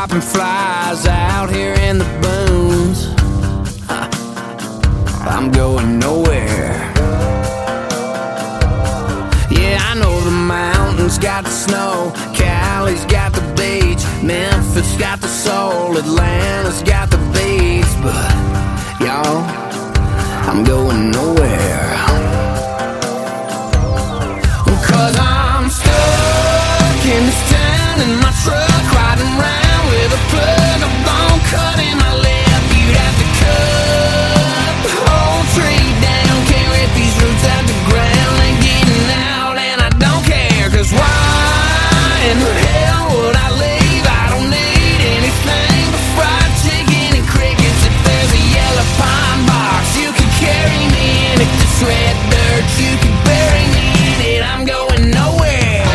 popping flies out here in the boons. I'm going nowhere. Yeah, I know the mountains got the snow, Cali's got the beach, Memphis got the soul, Atlanta's got the beats, but y'all, I'm going nowhere. 'Cause I'm stuck in this town in my truck, riding around with a plug, a bone cut in my lip. You'd have to cut the whole tree down, can't rip these roots out the ground. Ain't getting out and I don't care, 'cause why in the hell would I leave? I don't need anything but fried chicken and crickets. If there's a yellow pine box, you can carry me in it. This red dirt, you can bury me in it. I'm going nowhere.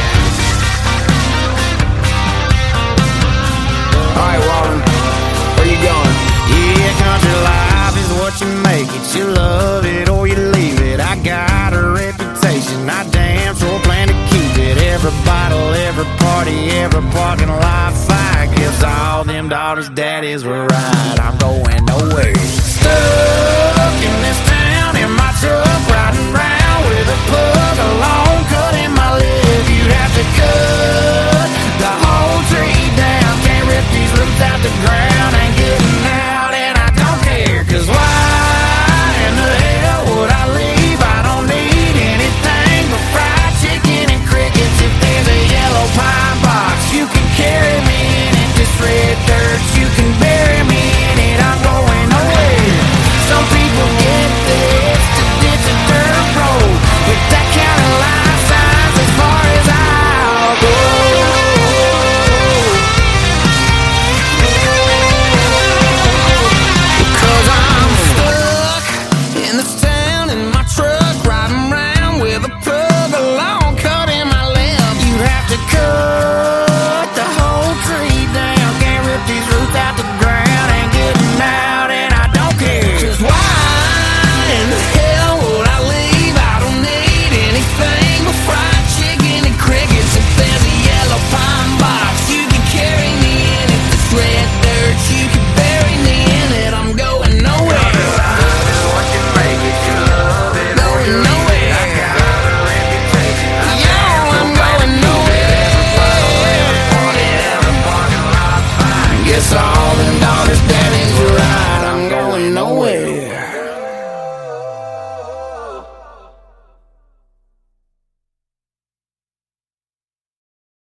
Alright, Walden, where you going? Yeah, country life is what you make it. You love it or you leave it. I got a reputation, I damn sure plan to keep it. Every bottle, every party, every parking lot fight gives all them daughters, daddies were right. I'm going nowhere.